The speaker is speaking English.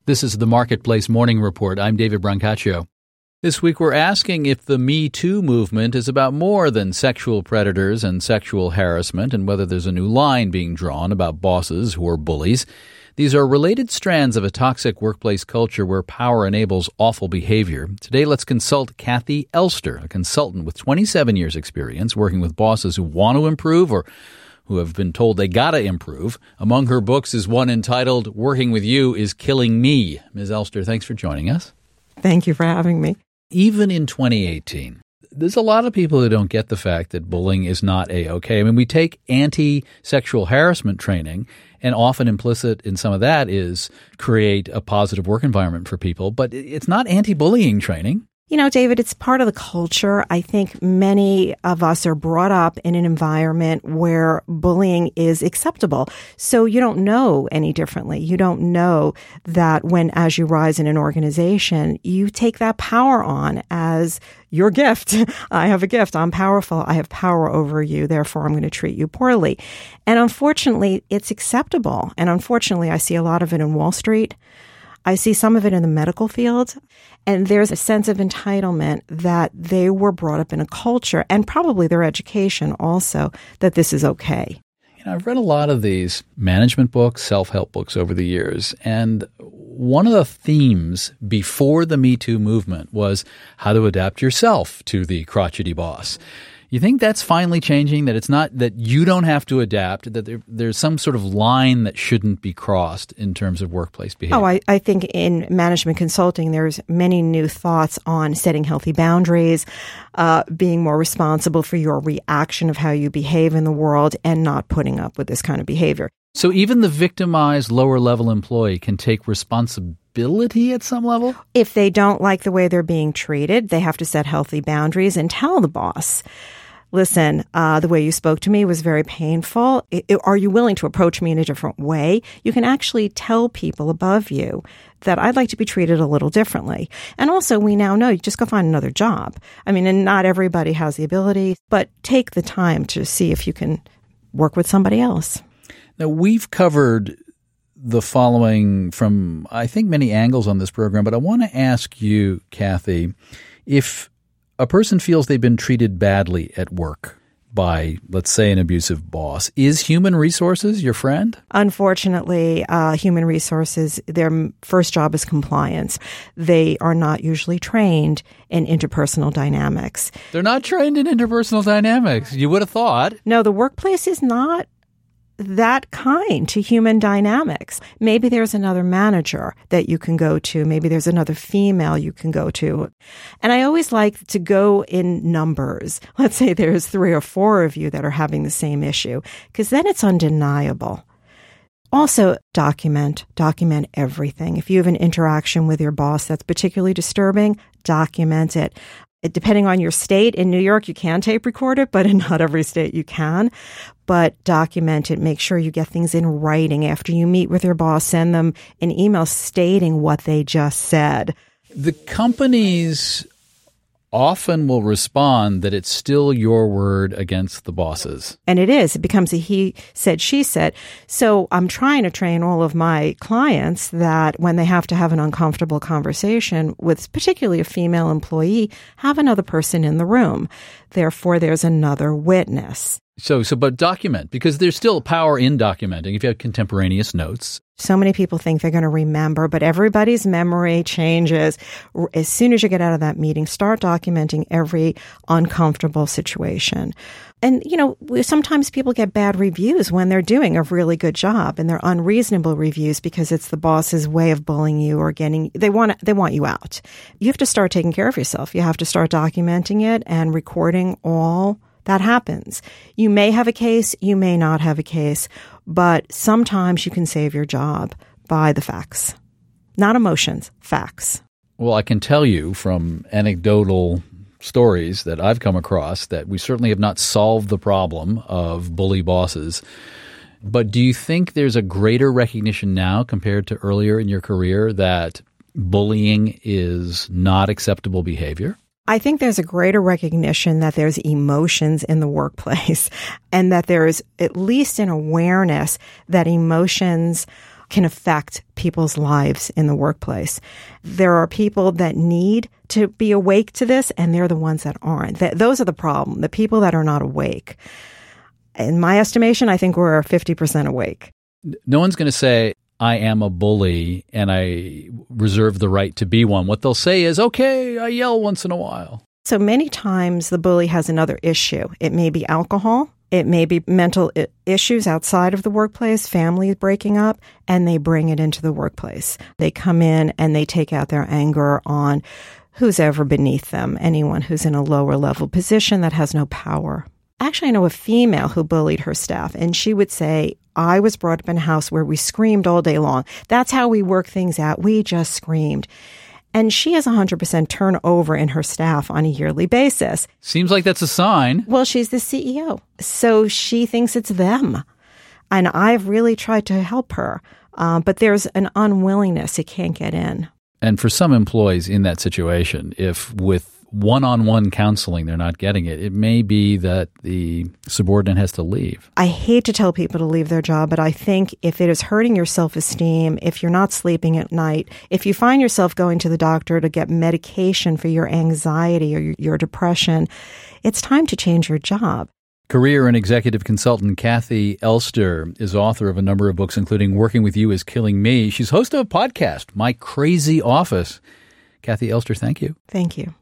This is the Marketplace Morning Report. I'm David Brancaccio. This week we're asking if the Me Too movement is about more than sexual predators and sexual harassment, and whether there's a new line being drawn about bosses who are bullies. These are related strands of a toxic workplace culture where power enables awful behavior. Today, let's consult Kathy Elster, a consultant with 27 years' experience working with bosses who want to improve or who have been told they gotta improve. Among her books is one entitled Working With You is Killing Me. Ms. Elster, thanks for joining us. Thank you for having me. Even in 2018, there's a lot of people who don't get the fact that bullying is not A-OK. I mean, we take anti-sexual harassment training, and often implicit in some of that is create a positive work environment for people, but it's not anti-bullying training. You know, David, it's part of the culture. I think many of us are brought up in an environment where bullying is acceptable. So you don't know any differently. You don't know that as you rise in an organization, you take that power on as your gift. I have a gift. I'm powerful. I have power over you. Therefore, I'm going to treat you poorly. And unfortunately, it's acceptable. And unfortunately, I see a lot of it in Wall Street. I see some of it in the medical field, and there's a sense of entitlement that they were brought up in a culture, and probably their education also, that this is okay. You know, I've read a lot of these management books, self-help books over the years, and one of the themes before the Me Too movement was how to adapt yourself to the crotchety boss. You think that's finally changing, that it's not that you don't have to adapt, that there's some sort of line that shouldn't be crossed in terms of workplace behavior? Oh, I think in management consulting, there's many new thoughts on setting healthy boundaries, being more responsible for your reaction of how you behave in the world, and not putting up with this kind of behavior. So even the victimized lower-level employee can take responsibility at some level? If they don't like the way they're being treated, they have to set healthy boundaries and tell the boss, listen, the way you spoke to me was very painful. Are you willing to approach me in a different way? You can actually tell people above you that I'd like to be treated a little differently. And also, we now know you just go find another job. I mean, and not everybody has the ability, but take the time to see if you can work with somebody else. Now, we've covered the following from, I think, many angles on this program, but I want to ask you, Kathy, if a person feels they've been treated badly at work by, let's say, an abusive boss, is human resources your friend? Unfortunately, human resources, their first job is compliance. They are not usually trained in interpersonal dynamics. They're not trained in interpersonal dynamics. You would have thought. No, the workplace is not that kind to human dynamics. Maybe there's another manager that you can go to. Maybe there's another female you can go to. And I always like to go in numbers. Let's say there's 3 or 4 of you that are having the same issue, because then it's undeniable. Also, document everything. If you have an interaction with your boss that's particularly disturbing, document it. Depending on your state, in New York, you can tape record it, but in not every state you can. But document it. Make sure you get things in writing. After you meet with your boss, send them an email stating what they just said. The companies often will respond that it's still your word against the boss's. And it is. It becomes a he said, she said. So I'm trying to train all of my clients that when they have to have an uncomfortable conversation with particularly a female employee, have another person in the room. Therefore, there's another witness. But document, because there's still power in documenting if you have contemporaneous notes. So many people think they're going to remember, but everybody's memory changes. As soon as you get out of that meeting, start documenting every uncomfortable situation. And, you know, sometimes people get bad reviews when they're doing a really good job, and they're unreasonable reviews because it's the boss's way of bullying you or they want you out. You have to start taking care of yourself. You have to start documenting it and recording all that happens. You may have a case, you may not have a case, but sometimes you can save your job by the facts. Not emotions, facts. Well, I can tell you from anecdotal stories that I've come across that we certainly have not solved the problem of bully bosses. But do you think there's a greater recognition now compared to earlier in your career that bullying is not acceptable behavior? I think there's a greater recognition that there's emotions in the workplace and that there's at least an awareness that emotions can affect people's lives in the workplace. There are people that need to be awake to this, and they're the ones that aren't. Those are the problem, the people that are not awake. In my estimation, I think we're 50% awake. No one's going to say, I am a bully and I reserve the right to be one. What they'll say is, okay, I yell once in a while. So many times the bully has another issue. It may be alcohol. It may be mental issues outside of the workplace, family breaking up, and they bring it into the workplace. They come in and they take out their anger on who's ever beneath them, anyone who's in a lower level position that has no power. Actually, I know a female who bullied her staff, and she would say, I was brought up in a house where we screamed all day long. That's how we work things out. We just screamed. And she has 100% turnover in her staff on a yearly basis. Seems like that's a sign. Well, she's the CEO, so she thinks it's them. And I've really tried to help her, but there's an unwillingness. It can't get in. And for some employees in that situation, if with one-on-one counseling they're not getting it, it may be that the subordinate has to leave. I hate to tell people to leave their job, but I think if it is hurting your self-esteem, if you're not sleeping at night, if you find yourself going to the doctor to get medication for your anxiety or your depression, it's time to change your job. Career and executive consultant Kathy Elster is author of a number of books, including Working With You Is Killing Me. She's host of a podcast, My Crazy Office. Kathy Elster, thank you. Thank you.